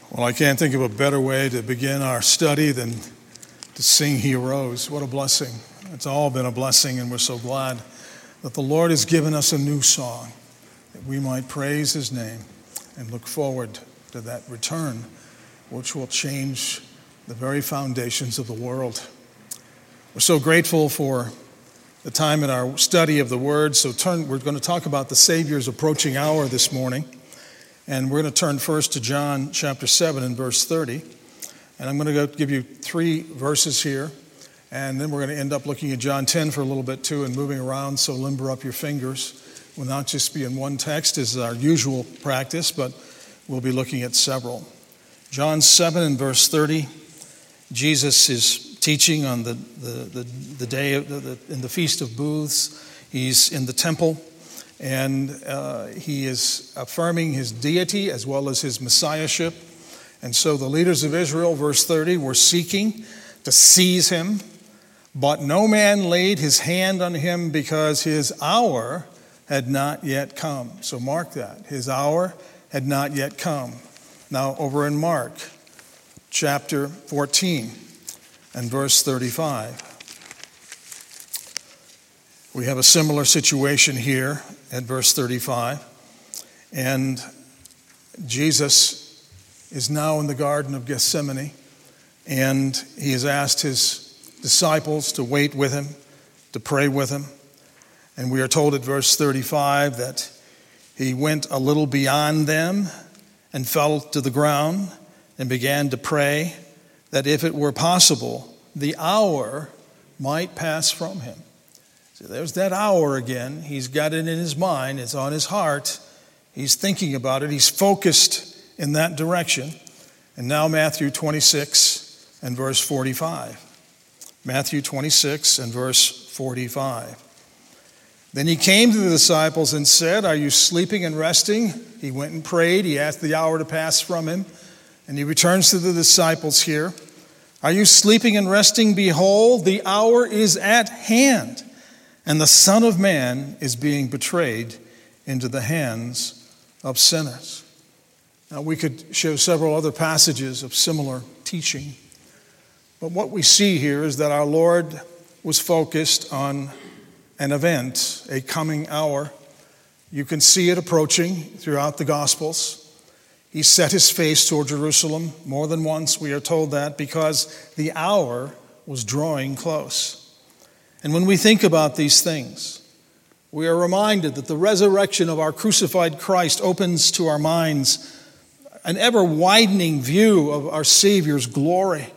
Well, I can't think of a better way to begin our study than to sing He Arose. What a blessing. It's all been a blessing, and we're so glad that the Lord has given us a new song, that we might praise His name and look forward to that return, which will change the very foundations of the world. We're so grateful for the time in our study of the Word. We're going to talk about the Savior's approaching hour this morning. And we're going to turn first to John chapter 7 and verse 30. And I'm going to give you 3 verses here. And then we're going to end up looking at John 10 for a little bit too and moving around, so limber up your fingers. We'll not just be in one text as our usual practice, but we'll be looking at several. John 7 and verse 30, Jesus is teaching on the day in the Feast of Booths. He's in the temple. And he is affirming his deity as well as his messiahship. And so the leaders of Israel, verse 30, were seeking to seize him, but no man laid his hand on him because his hour had not yet come. So mark that. His hour had not yet come. Now over in Mark chapter 14 and verse 35. We have a similar situation here at verse 35. And Jesus is now in the Garden of Gethsemane, and he has asked his disciples to wait with him, to pray with him. And we are told at verse 35 that he went a little beyond them and fell to the ground and began to pray that if it were possible, the hour might pass from him. So there's that hour again. He's got it in his mind. It's on his heart. He's thinking about it. He's focused in that direction. And now Matthew 26 and verse 45. Matthew 26 and verse 45. Then he came to the disciples and said, "Are you sleeping and resting?" He went and prayed. He asked the hour to pass from him. And he returns to the disciples here. "Are you sleeping and resting? Behold, the hour is at hand. And the Son of Man is being betrayed into the hands of sinners." Now, we could show several other passages of similar teaching. But what we see here is that our Lord was focused on an event, a coming hour. You can see it approaching throughout the Gospels. He set his face toward Jerusalem more than once, we are told that, because the hour was drawing close. And when we think about these things, we are reminded that the resurrection of our crucified Christ opens to our minds an ever-widening view of our Savior's glory.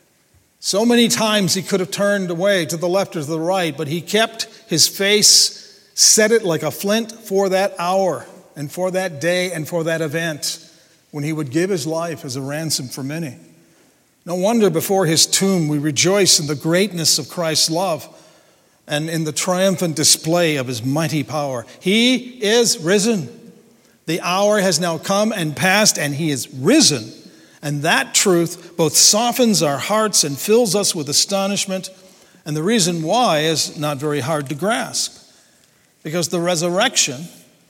So many times he could have turned away to the left or to the right, but he kept his face, set it like a flint for that hour and for that day and for that event when he would give his life as a ransom for many. No wonder before his tomb we rejoice in the greatness of Christ's love and in the triumphant display of his mighty power. He is risen. The hour has now come and passed, and he is risen. And that truth both softens our hearts and fills us with astonishment. And the reason why is not very hard to grasp. Because the resurrection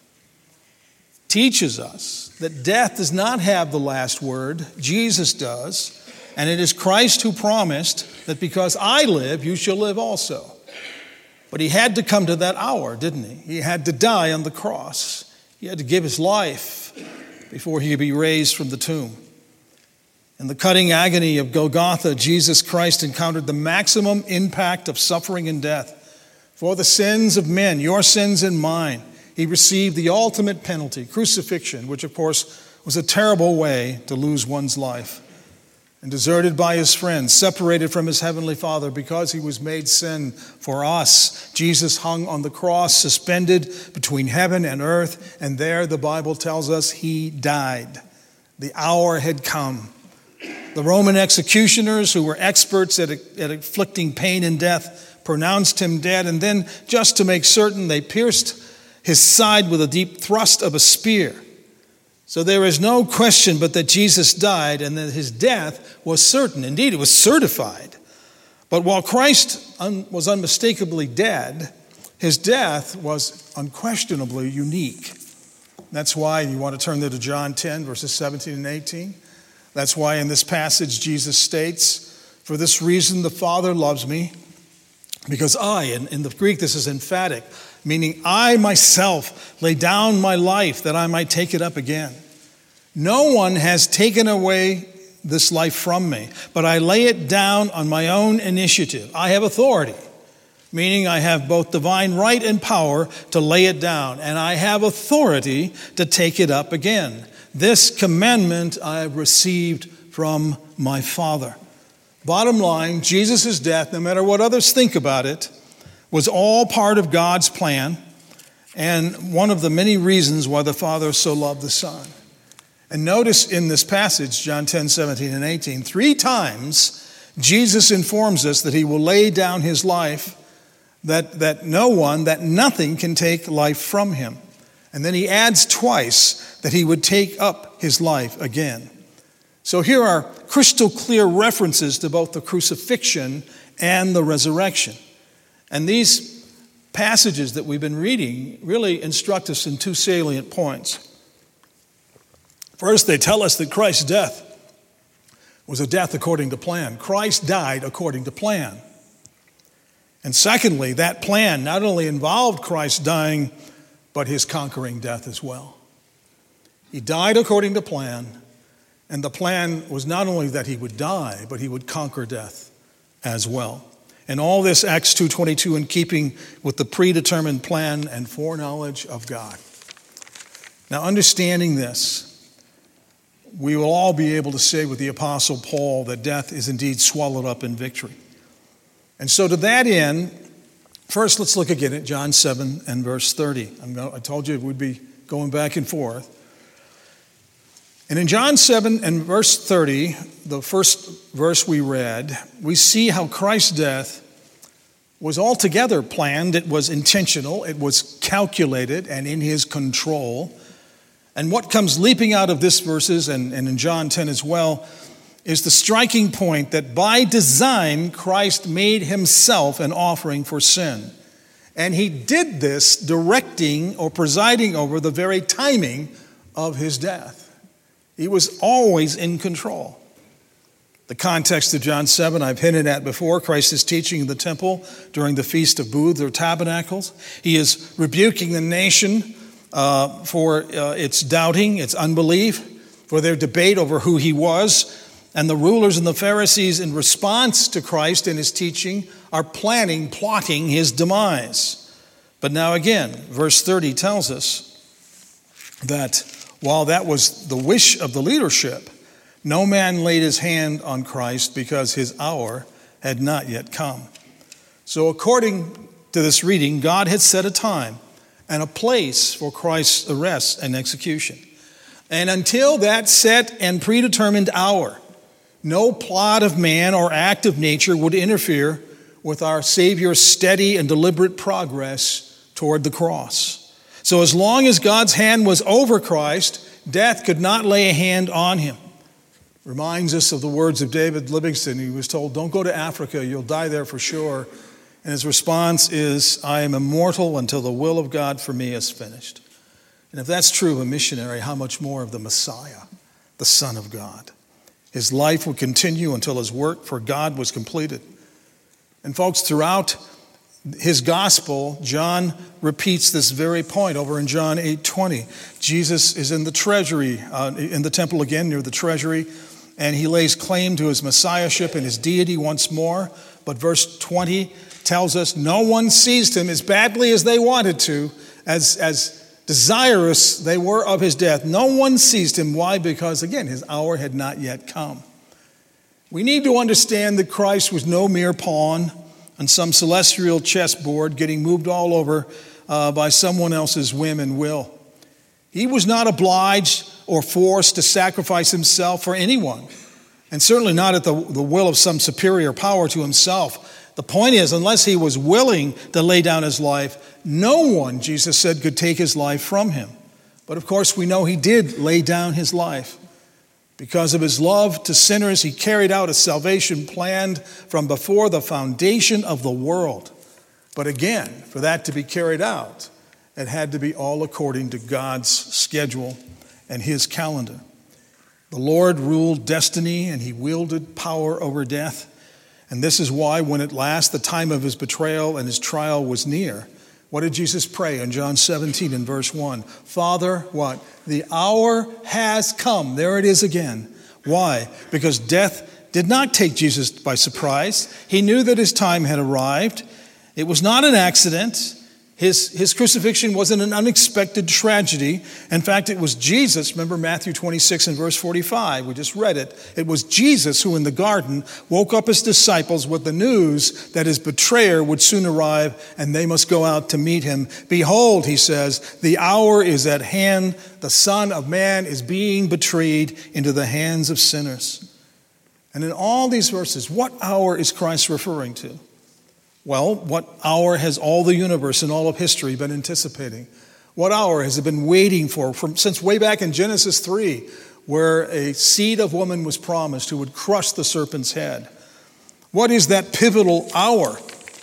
teaches us that death does not have the last word. Jesus does. And it is Christ who promised that because I live, you shall live also. But he had to come to that hour, didn't he? He had to die on the cross. He had to give his life before he could be raised from the tomb. In the cutting agony of Golgotha, Jesus Christ encountered the maximum impact of suffering and death. For the sins of men, your sins and mine, he received the ultimate penalty, crucifixion, which of course was a terrible way to lose one's life. And deserted by his friends, separated from his heavenly Father because he was made sin for us. Jesus hung on the cross, suspended between heaven and earth, and there the Bible tells us he died. The hour had come. The Roman executioners, who were experts at inflicting pain and death, pronounced him dead, and then, just to make certain, they pierced his side with a deep thrust of a spear. So there is no question but that Jesus died and that his death was certain. Indeed, it was certified. But while Christ was unmistakably dead, his death was unquestionably unique. That's why you want to turn there to John 10, verses 17 and 18. That's why in this passage Jesus states, "For this reason the Father loves me, because I," and in the Greek this is emphatic, meaning I myself lay down my life that I might take it up again. No one has taken away this life from me, but I lay it down on my own initiative. I have authority, meaning I have both divine right and power to lay it down, and I have authority to take it up again. This commandment I have received from my Father." Bottom line, Jesus' death, no matter what others think about it, was all part of God's plan and one of the many reasons why the Father so loved the Son. And notice in this passage, John 10, 17, and 18, 3 times Jesus informs us that he will lay down his life, that nothing can take life from him. And then he adds twice that he would take up his life again. So here are crystal clear references to both the crucifixion and the resurrection. And these passages that we've been reading really instruct us in 2 salient points. First, they tell us that Christ's death was a death according to plan. Christ died according to plan. And secondly, that plan not only involved Christ dying, but his conquering death as well. He died according to plan, and the plan was not only that he would die, but he would conquer death as well. And all this, Acts 2:22, in keeping with the predetermined plan and foreknowledge of God. Now, understanding this, we will all be able to say with the Apostle Paul that death is indeed swallowed up in victory. And so to that end, first let's look again at John 7 and verse 30. I told you we'd be going back and forth. And in John 7 and verse 30, the first verse we read, we see how Christ's death was altogether planned. It was intentional. It was calculated and in his control. And what comes leaping out of this verses and in John 10 as well is the striking point that by design, Christ made himself an offering for sin. And he did this directing or presiding over the very timing of his death. He was always in control. The context of John 7 I've hinted at before. Christ is teaching in the temple during the Feast of Booths or Tabernacles. He is rebuking the nation for its doubting, its unbelief, for their debate over who he was. And the rulers and the Pharisees, in response to Christ and his teaching, are plotting his demise. But now again, verse 30 tells us that while that was the wish of the leadership, no man laid his hand on Christ because his hour had not yet come. So according to this reading, God had set a time and a place for Christ's arrest and execution. And until that set and predetermined hour, no plot of man or act of nature would interfere with our Savior's steady and deliberate progress toward the cross. So as long as God's hand was over Christ, death could not lay a hand on him. Reminds us of the words of David Livingstone. He was told, "Don't go to Africa, you'll die there for sure." And his response is, "I am immortal until the will of God for me is finished." And if that's true of a missionary, how much more of the Messiah, the Son of God? His life would continue until his work for God was completed. And folks, throughout his gospel, John repeats this very point over in John 8:20. Jesus is in the treasury, in the temple again, near the treasury, and he lays claim to his messiahship and his deity once more. But verse 20 tells us no one seized him as badly as they wanted to, as desirous they were of his death. No one seized him. Why? Because, again, his hour had not yet come. We need to understand that Christ was no mere pawn on some celestial chessboard getting moved all over by someone else's whim and will. He was not obliged or forced to sacrifice himself for anyone, and certainly not at the will of some superior power to himself. The point is, unless he was willing to lay down his life, no one, Jesus said, could take his life from him. But of course, we know he did lay down his life. Because of his love to sinners, he carried out a salvation planned from before the foundation of the world. But again, for that to be carried out, it had to be all according to God's schedule and his calendar. The Lord ruled destiny, and he wielded power over death. And this is why when at last the time of his betrayal and his trial was near, what did Jesus pray in John 17 in verse 1? Father, what? The hour has come. There it is again. Why? Because death did not take Jesus by surprise. He knew that his time had arrived. It was not an accident. His crucifixion wasn't an unexpected tragedy. In fact, it was Jesus. Remember Matthew 26 and verse 45. We just read it. It was Jesus who in the garden woke up his disciples with the news that his betrayer would soon arrive and they must go out to meet him. Behold, he says, the hour is at hand. The Son of Man is being betrayed into the hands of sinners. And in all these verses, what hour is Christ referring to? Well, what hour has all the universe and all of history been anticipating? What hour has it been waiting for since way back in Genesis 3, where a seed of woman was promised who would crush the serpent's head? What is that pivotal hour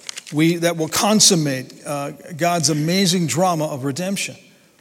that will consummate God's amazing drama of redemption?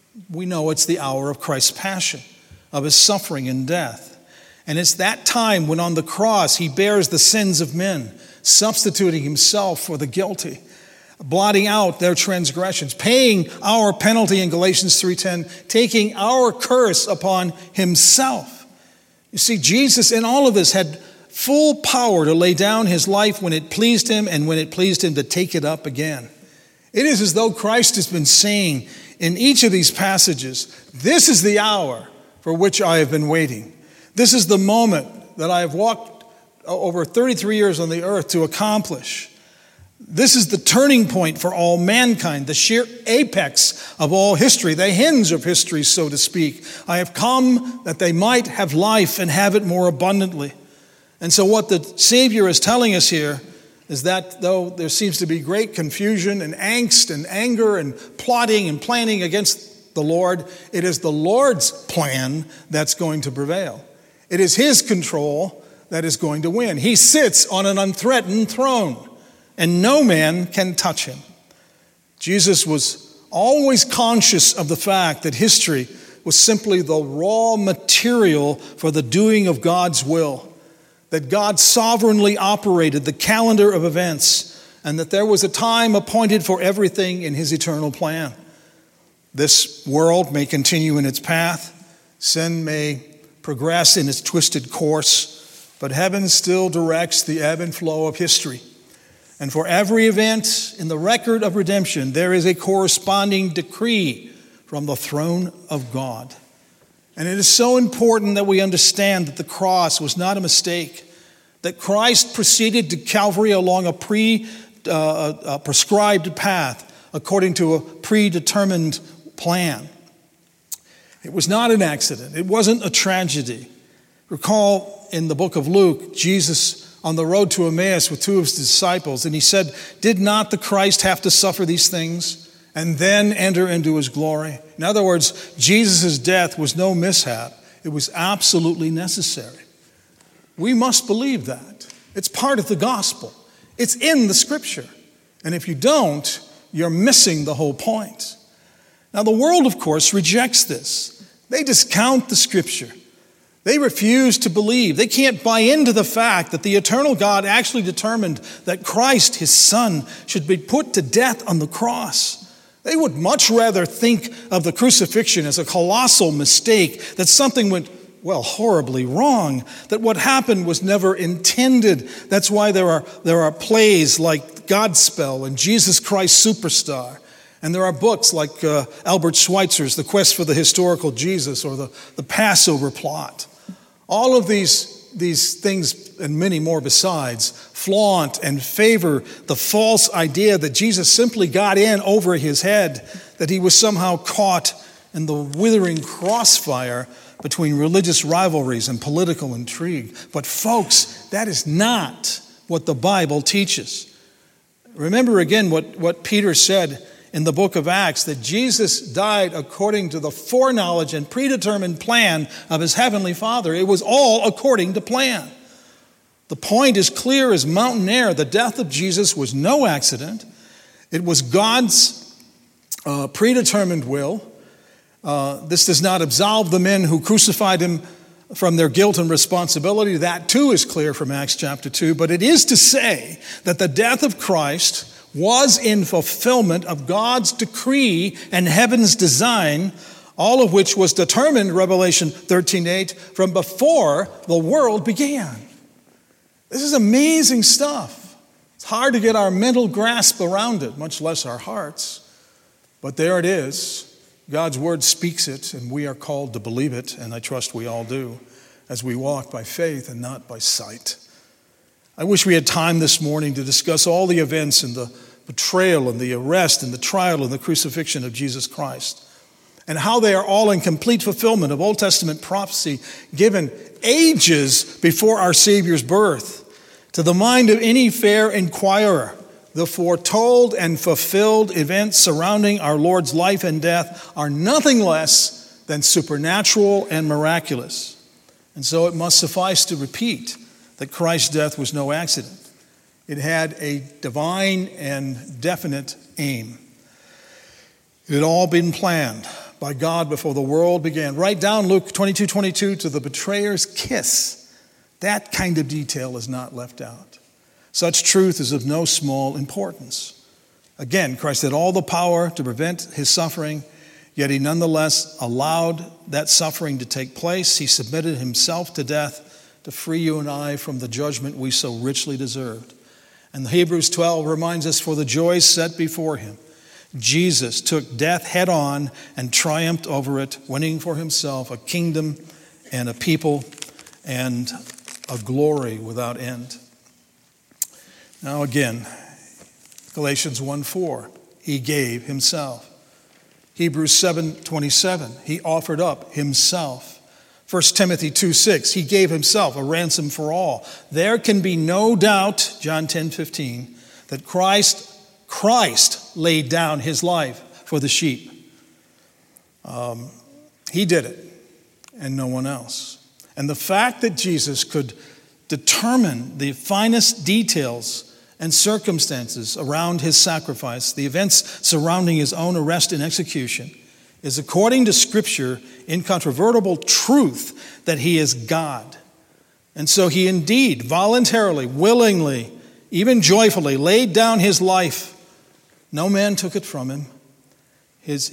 We know it's the hour of Christ's passion, of his suffering and death. And it's that time when on the cross he bears the sins of men, substituting himself for the guilty, blotting out their transgressions, paying our penalty in Galatians 3:10, taking our curse upon himself. You see, Jesus in all of this had full power to lay down his life when it pleased him and when it pleased him to take it up again. It is as though Christ has been saying in each of these passages, this is the hour for which I have been waiting. This is the moment that I have walked over 33 years on the earth to accomplish. This is the turning point for all mankind, the sheer apex of all history, the hinge of history, so to speak. I have come that they might have life and have it more abundantly. And so what the Savior is telling us here is that though there seems to be great confusion and angst and anger and plotting and planning against the Lord, it is the Lord's plan that's going to prevail. It is his control that is going to win. He sits on an unthreatened throne, and no man can touch him. Jesus was always conscious of the fact that history was simply the raw material for the doing of God's will, that God sovereignly operated the calendar of events, and that there was a time appointed for everything in his eternal plan. This world may continue in its path, sin may progress in its twisted course, but heaven still directs the ebb and flow of history. And for every event in the record of redemption, there is a corresponding decree from the throne of God. And it is so important that we understand that the cross was not a mistake, that Christ proceeded to Calvary along a prescribed path according to a predetermined plan. It was not an accident. It wasn't a tragedy. Recall in the book of Luke, Jesus on the road to Emmaus with two of his disciples, and he said, did not the Christ have to suffer these things and then enter into his glory? In other words, Jesus' death was no mishap. It was absolutely necessary. We must believe that. It's part of the gospel. It's in the scripture. And if you don't, you're missing the whole point. Now, the world, of course, rejects this. They discount the scripture. They refuse to believe. They can't buy into the fact that the eternal God actually determined that Christ, his Son, should be put to death on the cross. They would much rather think of the crucifixion as a colossal mistake, that something went, horribly wrong, that what happened was never intended. That's why there are plays like Godspell and Jesus Christ Superstar. And there are books like Albert Schweitzer's The Quest for the Historical Jesus or the Passover Plot. All of these things and many more besides flaunt and favor the false idea that Jesus simply got in over his head, that he was somehow caught in the withering crossfire between religious rivalries and political intrigue. But folks, that is not what the Bible teaches. Remember again what Peter said in the book of Acts, that Jesus died according to the foreknowledge and predetermined plan of his heavenly Father. It was all according to plan. The point is clear as mountain air. The death of Jesus was no accident. It was God's predetermined will. This does not absolve the men who crucified him from their guilt and responsibility. That too is clear from Acts chapter 2. But it is to say that the death of Christ was in fulfillment of God's decree and heaven's design, all of which was determined, Revelation 13:8, from before the world began. This is amazing stuff. It's hard to get our mental grasp around it, much less our hearts. But there it is. God's word speaks it, and we are called to believe it, and I trust we all do, as we walk by faith and not by sight. I wish we had time this morning to discuss all the events and the betrayal and the arrest and the trial and the crucifixion of Jesus Christ, and how they are all in complete fulfillment of Old Testament prophecy given ages before our Savior's birth. To the mind of any fair inquirer, the foretold and fulfilled events surrounding our Lord's life and death are nothing less than supernatural and miraculous. And so it must suffice to repeat that Christ's death was no accident. It had a divine and definite aim. It had all been planned by God before the world began. Write down Luke 22:22 to the betrayer's kiss. That kind of detail is not left out. Such truth is of no small importance. Again, Christ had all the power to prevent his suffering, yet he nonetheless allowed that suffering to take place. He submitted himself to death to free you and I from the judgment we so richly deserved. And Hebrews 12 reminds us, for the joy set before him, Jesus took death head on and triumphed over it, winning for himself a kingdom and a people and a glory without end. Now again, Galatians 1:4, he gave himself. Hebrews 7:27, he offered up himself. 1 Timothy 2:6, he gave himself a ransom for all. There can be no doubt, John 10:15, that Christ laid down his life for the sheep. He did it, and no one else. And the fact that Jesus could determine the finest details and circumstances around his sacrifice, the events surrounding his own arrest and execution, is, according to Scripture, incontrovertible truth that he is God. And so he indeed voluntarily, willingly, even joyfully laid down his life. No man took it from him. His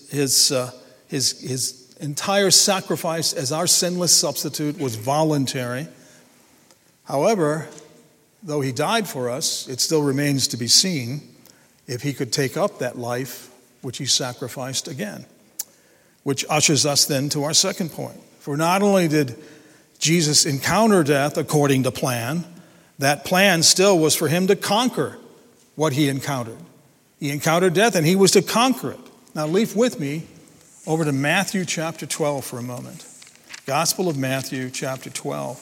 entire sacrifice as our sinless substitute was voluntary. However, though he died for us, it still remains to be seen if he could take up that life which he sacrificed again. Which ushers us then to our second point. For not only did Jesus encounter death according to plan, that plan still was for him to conquer what he encountered. He encountered death and he was to conquer it. Now leave with me over to Matthew chapter 12 for a moment. Gospel of Matthew chapter 12.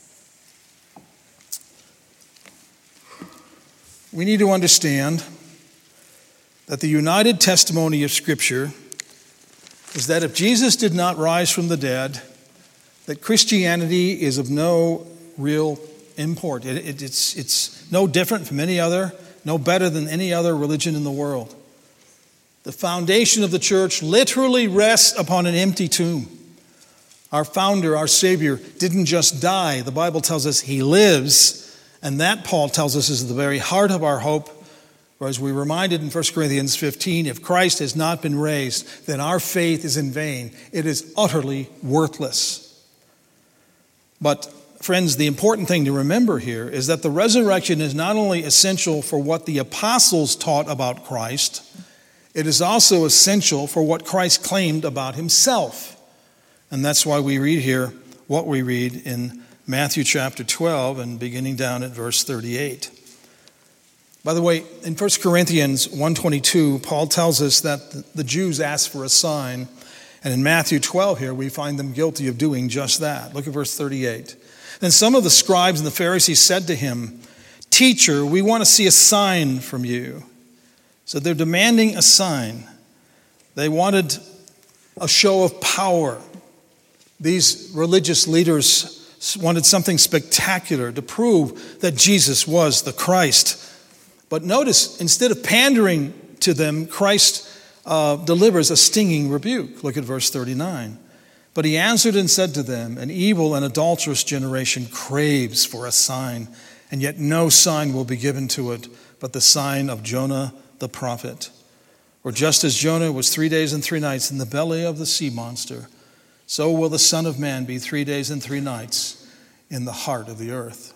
We need to understand that the united testimony of Scripture is that if Jesus did not rise from the dead, that Christianity is of no real import. It's no different from any other, no better than any other religion in the world. The foundation of the church literally rests upon an empty tomb. Our founder, our Savior, didn't just die. The Bible tells us he lives, and that, Paul tells us, is the very heart of our hope. For as we reminded in 1 Corinthians 15, if Christ has not been raised, then our faith is in vain. It is utterly worthless. But, friends, the important thing to remember here is that the resurrection is not only essential for what the apostles taught about Christ, it is also essential for what Christ claimed about himself. And that's why we read here what we read in Matthew chapter 12 and beginning down at verse 38. By the way, in 1 Corinthians 1:22, Paul tells us that the Jews asked for a sign, and in Matthew 12 here we find them guilty of doing just that. Look at verse 38. Then some of the scribes and the Pharisees said to him, "Teacher, we want to see a sign from you." So they're demanding a sign. They wanted a show of power. These religious leaders wanted something spectacular to prove that Jesus was the Christ. But notice, instead of pandering to them, Christ delivers a stinging rebuke. Look at verse 39. But he answered and said to them, an evil and adulterous generation craves for a sign, and yet no sign will be given to it but the sign of Jonah the prophet. For just as Jonah was 3 days and 3 nights in the belly of the sea monster, so will the Son of Man be 3 days and 3 nights in the heart of the earth.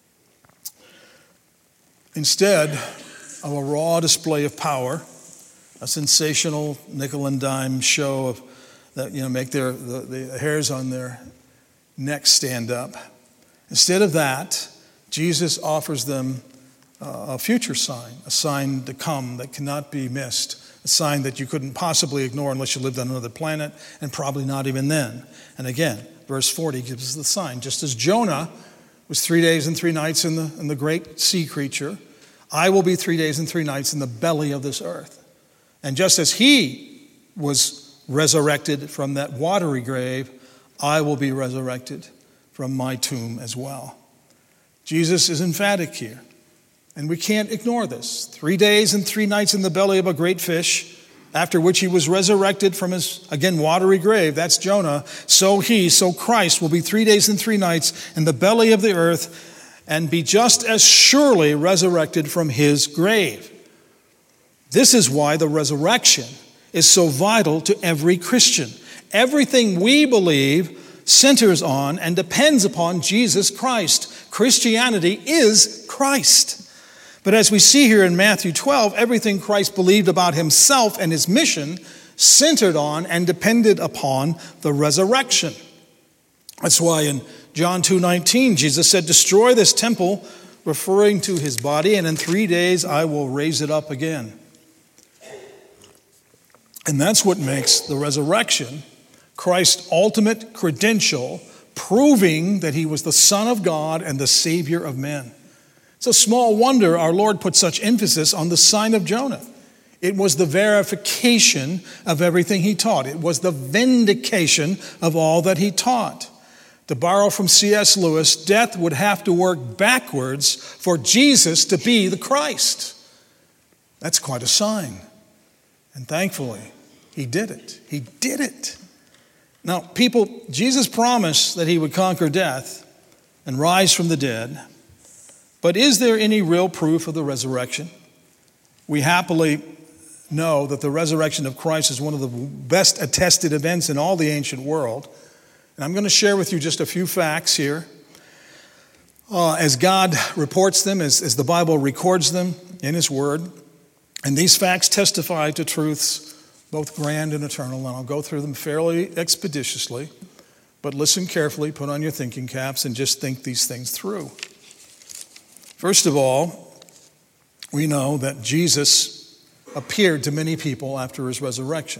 Instead of a raw display of power, a sensational nickel and dime show of that make the hairs on their necks stand up, instead of that, Jesus offers them a future sign, a sign to come that cannot be missed, a sign that you couldn't possibly ignore unless you lived on another planet, and probably not even then. And again, verse 40 gives us the sign. Just as Jonah was 3 days and 3 nights in the great sea creature, I will be 3 days and 3 nights in the belly of this earth. And just as he was resurrected from that watery grave, I will be resurrected from my tomb as well. Jesus is emphatic here. And we can't ignore this. 3 days and 3 nights in the belly of a great fish, after which he was resurrected from his, again, watery grave. That's Jonah. So Christ will be 3 days and 3 nights in the belly of the earth and be just as surely resurrected from his grave. This is why the resurrection is so vital to every Christian. Everything we believe centers on and depends upon Jesus Christ. Christianity is Christ. But as we see here in Matthew 12, everything Christ believed about himself and his mission centered on and depended upon the resurrection. That's why in John 2:19, Jesus said, destroy this temple, referring to his body, and in 3 days I will raise it up again. And that's what makes the resurrection Christ's ultimate credential, proving that he was the Son of God and the Savior of men. It's a small wonder our Lord put such emphasis on the sign of Jonah. It was the verification of everything he taught. It was the vindication of all that he taught. To borrow from C.S. Lewis, death would have to work backwards for Jesus to be the Christ. That's quite a sign. And thankfully, he did it. He did it. Now, people, Jesus promised that he would conquer death and rise from the dead. But is there any real proof of the resurrection? We happily know that the resurrection of Christ is one of the best attested events in all the ancient world. And I'm going to share with you just a few facts here. As God reports them, as the Bible records them in his word. And these facts testify to truths both grand and eternal. And I'll go through them fairly expeditiously. But listen carefully, put on your thinking caps, and just think these things through. First of all, we know that Jesus appeared to many people after his resurrection.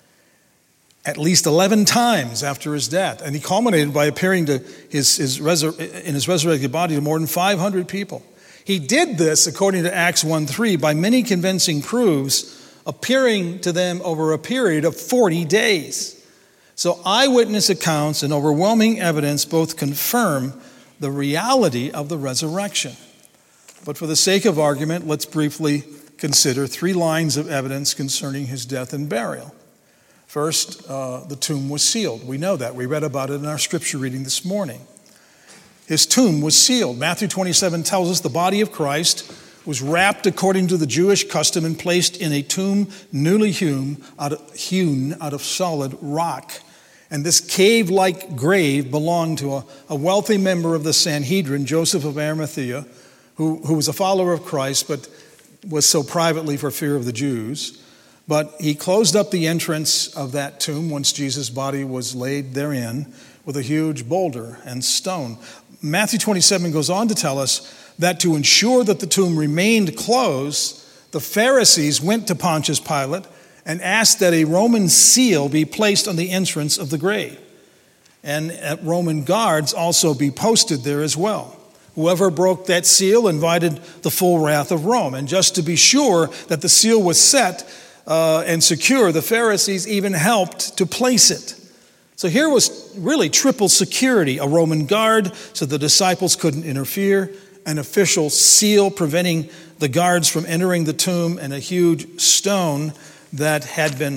At least 11 times after his death. And he culminated by appearing to in his resurrected body to more than 500 people. He did this, according to Acts 1:3, by many convincing proofs, appearing to them over a period of 40 days. So eyewitness accounts and overwhelming evidence both confirm the reality of the resurrection. But for the sake of argument, let's briefly consider 3 lines of evidence concerning his death and burial. First, the tomb was sealed. We know that. We read about it in our scripture reading this morning. His tomb was sealed. Matthew 27 tells us the body of Christ was wrapped according to the Jewish custom and placed in a tomb newly hewn out of solid rock. And this cave-like grave belonged to a wealthy member of the Sanhedrin, Joseph of Arimathea, who was a follower of Christ, but was so privately for fear of the Jews. But he closed up the entrance of that tomb once Jesus' body was laid therein with a huge boulder and stone. Matthew 27 goes on to tell us that to ensure that the tomb remained closed, the Pharisees went to Pontius Pilate and asked that a Roman seal be placed on the entrance of the grave. And Roman guards also be posted there as well. Whoever broke that seal invited the full wrath of Rome. And just to be sure that the seal was set and secure, the Pharisees even helped to place it. So here was really triple security: a Roman guard so the disciples couldn't interfere, an official seal preventing the guards from entering the tomb, and a huge stone that had been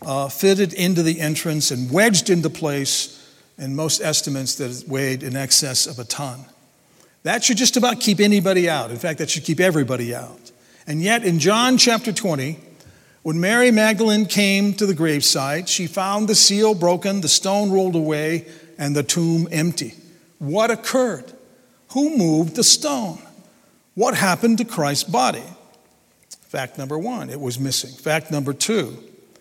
fitted into the entrance and wedged into place, in most estimates that it weighed in excess of a ton. That should just about keep anybody out. In fact, that should keep everybody out. And yet in John chapter 20, when Mary Magdalene came to the gravesite, she found the seal broken, the stone rolled away, and the tomb empty. What occurred? Who moved the stone? What happened to Christ's body? Fact number one, it was missing. Fact number two,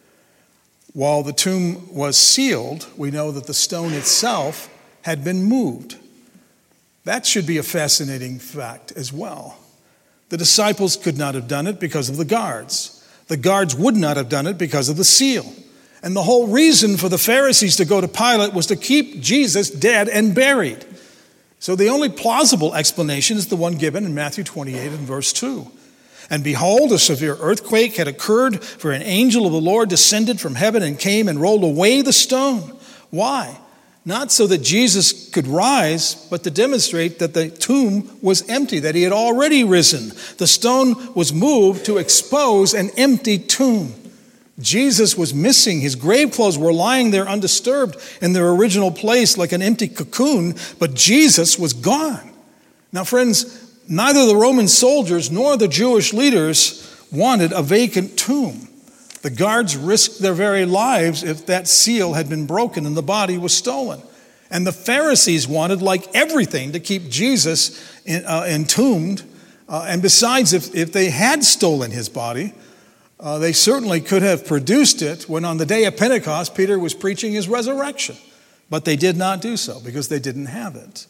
while the tomb was sealed, we know that the stone itself had been moved. That should be a fascinating fact as well. The disciples could not have done it because of the guards. The guards would not have done it because of the seal. And the whole reason for the Pharisees to go to Pilate was to keep Jesus dead and buried. So the only plausible explanation is the one given in Matthew 28 and verse 2. And behold, a severe earthquake had occurred, for an angel of the Lord descended from heaven and came and rolled away the stone. Why? Not so that Jesus could rise, but to demonstrate that the tomb was empty, that he had already risen. The stone was moved to expose an empty tomb. Jesus was missing. His grave clothes were lying there undisturbed in their original place like an empty cocoon, but Jesus was gone. Now, friends, neither the Roman soldiers nor the Jewish leaders wanted a vacant tomb. The guards risked their very lives if that seal had been broken and the body was stolen. And the Pharisees wanted, like everything, to keep Jesus entombed. And besides, if they had stolen his body, they certainly could have produced it when on the day of Pentecost, Peter was preaching his resurrection. But they did not do so because they didn't have it.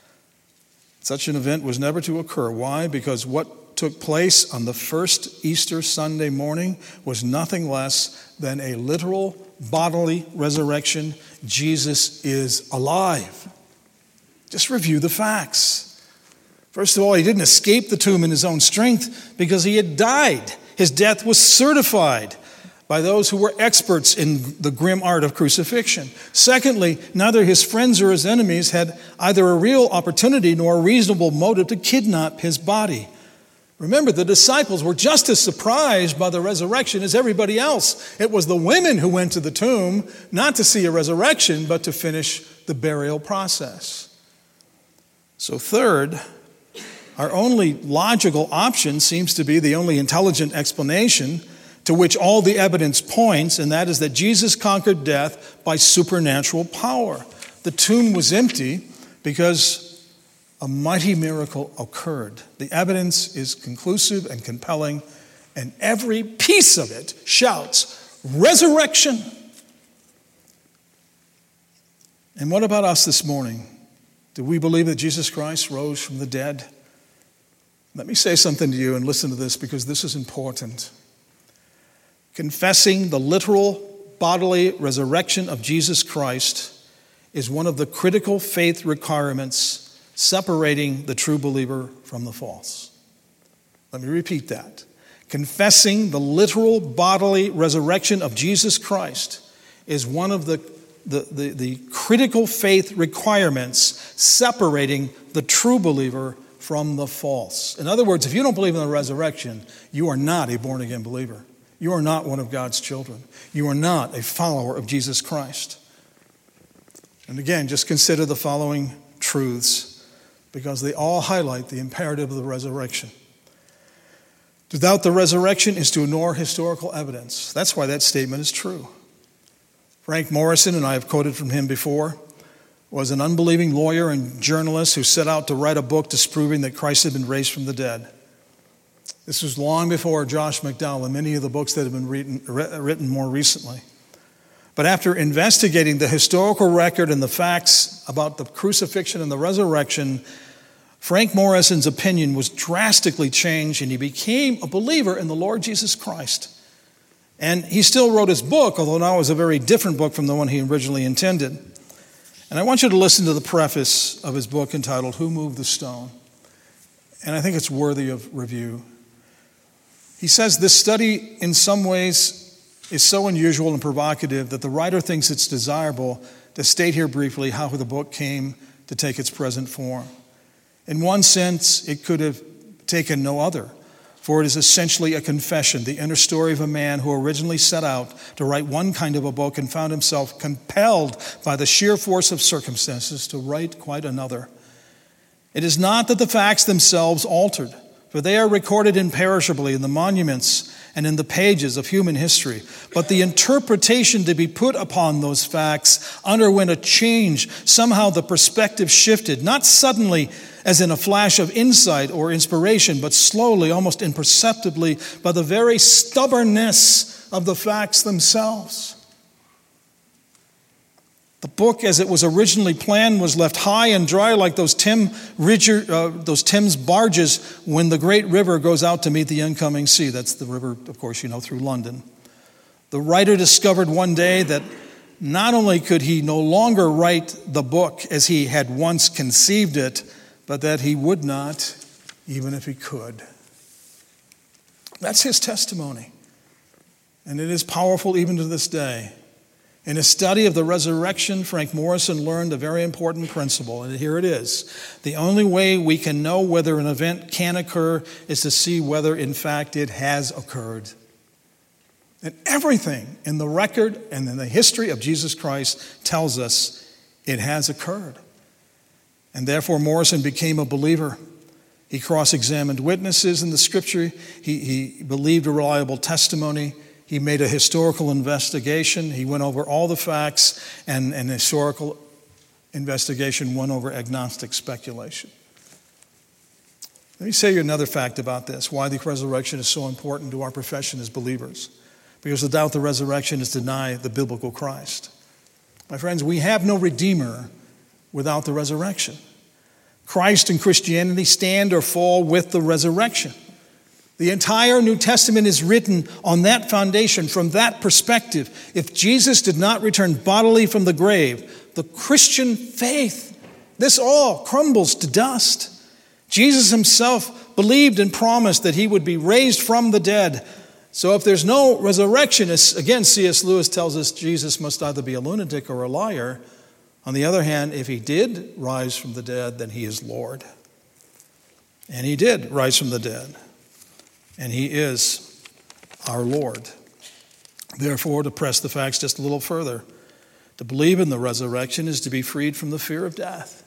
Such an event was never to occur. Why? Because what took place on the first Easter Sunday morning was nothing less than a literal bodily resurrection. Jesus is alive. Just review the facts. First of all, he didn't escape the tomb in his own strength because he had died. His death was certified by those who were experts in the grim art of crucifixion. Secondly, neither his friends or his enemies had either a real opportunity nor a reasonable motive to kidnap his body. Remember, the disciples were just as surprised by the resurrection as everybody else. It was the women who went to the tomb, not to see a resurrection, but to finish the burial process. So third, our only logical option seems to be the only intelligent explanation to which all the evidence points, and that is that Jesus conquered death by supernatural power. The tomb was empty because a mighty miracle occurred. The evidence is conclusive and compelling, and every piece of it shouts, resurrection. And what about us this morning? Do we believe that Jesus Christ rose from the dead? Let me say something to you and listen to this because this is important. Confessing the literal bodily resurrection of Jesus Christ is one of the critical faith requirements separating the true believer from the false. Let me repeat that. Confessing the literal bodily resurrection of Jesus Christ is one of the critical faith requirements separating the true believer from the false. In other words, if you don't believe in the resurrection, you are not a born-again believer. You are not one of God's children. You are not a follower of Jesus Christ. And again, just consider the following truths, because they all highlight the imperative of the resurrection. To doubt the resurrection is to ignore historical evidence. That's why that statement is true. Frank Morrison, and I have quoted from him before, was an unbelieving lawyer and journalist who set out to write a book disproving that Christ had been raised from the dead. This was long before Josh McDowell and many of the books that have been written more recently. But after investigating the historical record and the facts about the crucifixion and the resurrection, Frank Morrison's opinion was drastically changed, and he became a believer in the Lord Jesus Christ. And he still wrote his book, although now it was a very different book from the one he originally intended. And I want you to listen to the preface of his book entitled, Who Moved the Stone? And I think it's worthy of review. He says, this study in some ways is so unusual and provocative that the writer thinks it's desirable to state here briefly how the book came to take its present form. In one sense, it could have taken no other. for it is essentially a confession, the inner story of a man who originally set out to write one kind of a book and found himself compelled by the sheer force of circumstances to write quite another. It is not that the facts themselves altered, for they are recorded imperishably in the monuments and in the pages of human history. But the interpretation to be put upon those facts underwent a change. Somehow the perspective shifted, not suddenly as in a flash of insight or inspiration, but slowly, almost imperceptibly, by the very stubbornness of the facts themselves. The book, as it was originally planned, was left high and dry like those Thames barges when the great river goes out to meet the incoming sea. That's the river, of course, through London. The writer discovered one day that not only could he no longer write the book as he had once conceived it, but that he would not, even if he could. That's his testimony. And it is powerful even to this day. In his study of the resurrection, Frank Morison learned a very important principle, and here it is. The only way we can know whether an event can occur is to see whether, in fact, it has occurred. And everything in the record and in the history of Jesus Christ tells us it has occurred. And therefore, Morison became a believer. He cross-examined witnesses in the Scripture. He believed a reliable testimony. He made a historical investigation. He went over all the facts, and an historical investigation went over agnostic speculation. Let me say you another fact about this, why the resurrection is so important to our profession as believers. Because to doubt the resurrection is to deny the biblical Christ. My friends, we have no Redeemer without the resurrection. Christ and Christianity stand or fall with the resurrection. The entire New Testament is written on that foundation, from that perspective. If Jesus did not return bodily from the grave, the Christian faith, this all crumbles to dust. Jesus himself believed and promised that he would be raised from the dead. So if there's no resurrection, again, C.S. Lewis tells us Jesus must either be a lunatic or a liar. On the other hand, if he did rise from the dead, then he is Lord. And he did rise from the dead. And he is our Lord. Therefore, to press the facts just a little further, to believe in the resurrection is to be freed from the fear of death.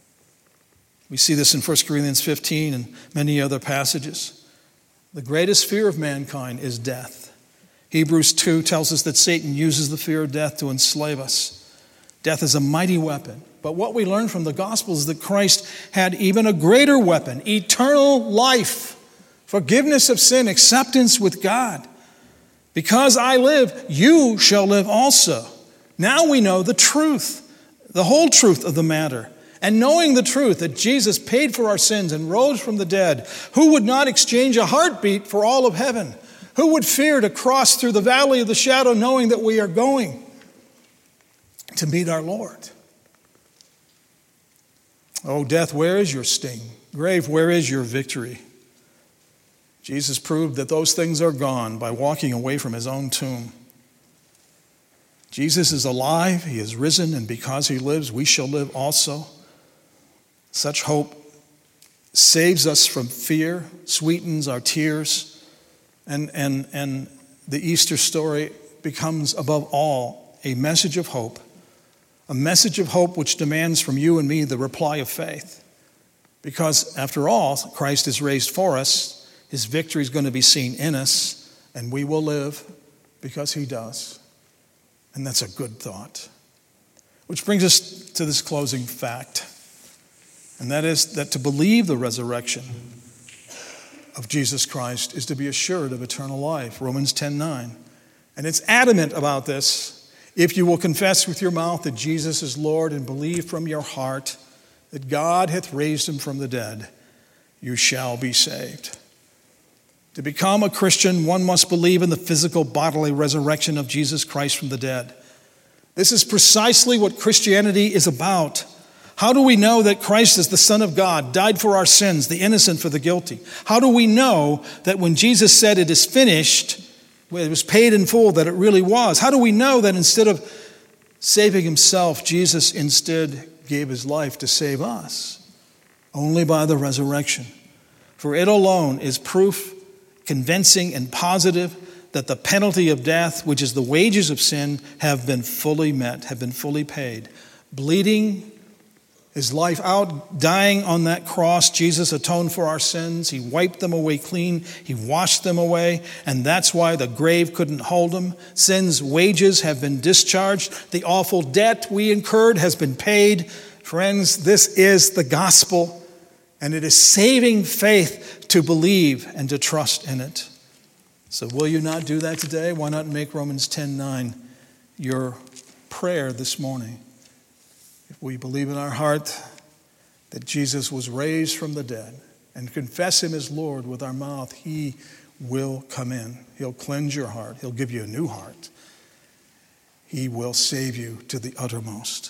We see this in 1 Corinthians 15 and many other passages. The greatest fear of mankind is death. Hebrews 2 tells us that Satan uses the fear of death to enslave us. Death is a mighty weapon. But what we learn from the gospel is that Christ had even a greater weapon, eternal life. Forgiveness of sin, acceptance with God. Because I live, you shall live also. Now we know the truth, the whole truth of the matter. And knowing the truth that Jesus paid for our sins and rose from the dead, who would not exchange a heartbeat for all of heaven? Who would fear to cross through the valley of the shadow knowing that we are going to meet our Lord? Oh, death, where is your sting? Grave, where is your victory? Jesus proved that those things are gone by walking away from his own tomb. Jesus is alive, he is risen, and because he lives, we shall live also. Such hope saves us from fear, sweetens our tears, and the Easter story becomes, above all, a message of hope which demands from you and me the reply of faith. Because, after all, Christ is raised for us. His victory is going to be seen in us, and we will live because he does. And that's a good thought. Which brings us to this closing fact, and that is that to believe the resurrection of Jesus Christ is to be assured of eternal life, Romans 10:9. And it's adamant about this. If you will confess with your mouth that Jesus is Lord and believe from your heart that God hath raised him from the dead, you shall be saved. To become a Christian, one must believe in the physical bodily resurrection of Jesus Christ from the dead. This is precisely what Christianity is about. How do we know that Christ is the Son of God, died for our sins, the innocent for the guilty? How do we know that when Jesus said it is finished, it was paid in full, that it really was? How do we know that instead of saving himself, Jesus instead gave his life to save us? Only by the resurrection. For it alone is proof convincing and positive that the penalty of death, which is the wages of sin, have been fully met, have been fully paid. Bleeding his life out, dying on that cross, Jesus atoned for our sins. He wiped them away clean. He washed them away. And that's why the grave couldn't hold him. Sin's wages have been discharged. The awful debt we incurred has been paid. Friends, this is the gospel. And it is saving faith to believe and to trust in it. So will you not do that today? Why not make Romans 10:9 your prayer this morning? If we believe in our heart that Jesus was raised from the dead and confess him as Lord with our mouth, he will come in. He'll cleanse your heart. He'll give you a new heart. He will save you to the uttermost.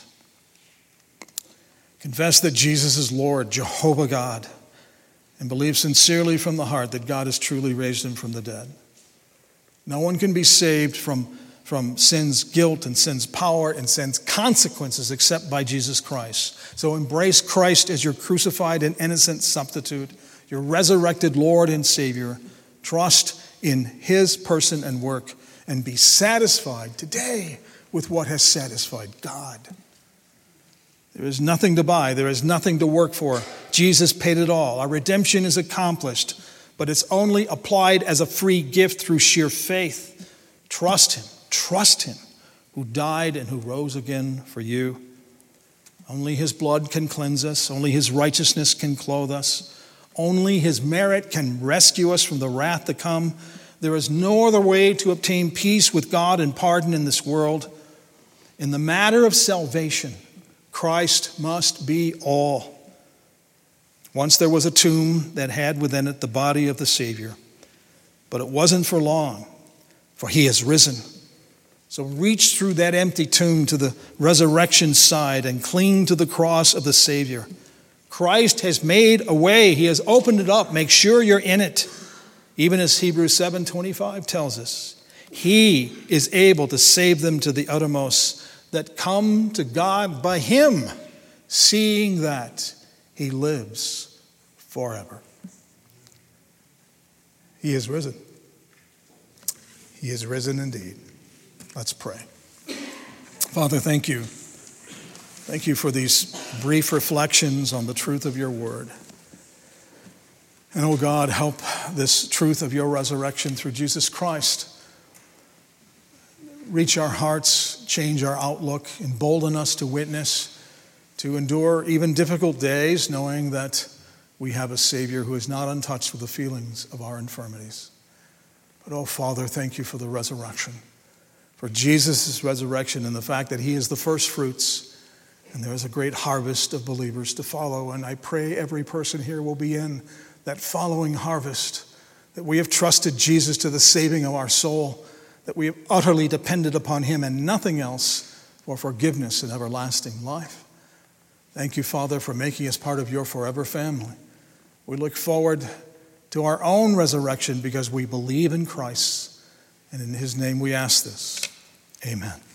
Confess that Jesus is Lord, Jehovah God, and believe sincerely from the heart that God has truly raised him from the dead. No one can be saved from sin's guilt and sin's power and sin's consequences except by Jesus Christ. So embrace Christ as your crucified and innocent substitute, your resurrected Lord and Savior. Trust in his person and work and be satisfied today with what has satisfied God. There is nothing to buy. There is nothing to work for. Jesus paid it all. Our redemption is accomplished, but it's only applied as a free gift through sheer faith. Trust him. Trust him who died and who rose again for you. Only his blood can cleanse us. Only his righteousness can clothe us. Only his merit can rescue us from the wrath to come. There is no other way to obtain peace with God and pardon in this world. In the matter of salvation, Christ must be all. Once there was a tomb that had within it the body of the Savior, but it wasn't for long, for he has risen. So reach through that empty tomb to the resurrection side and cling to the cross of the Savior. Christ has made a way. He has opened it up. Make sure you're in it. Even as Hebrews 7:25 tells us, he is able to save them to the uttermost that come to God by him, seeing that he lives forever. He is risen. He is risen indeed. Let's pray. Father, thank you. Thank you for these brief reflections on the truth of your word. And, oh God, help this truth of your resurrection through Jesus Christ reach our hearts, change our outlook, embolden us to witness, to endure even difficult days, knowing that we have a Savior who is not untouched with the feelings of our infirmities. But, oh Father, thank you for the resurrection, for Jesus' resurrection and the fact that he is the first fruits, and there is a great harvest of believers to follow. And I pray every person here will be in that following harvest, that we have trusted Jesus to the saving of our soul, that we have utterly depended upon him and nothing else for forgiveness and everlasting life. Thank you, Father, for making us part of your forever family. We look forward to our own resurrection because we believe in Christ. And in his name we ask this. Amen.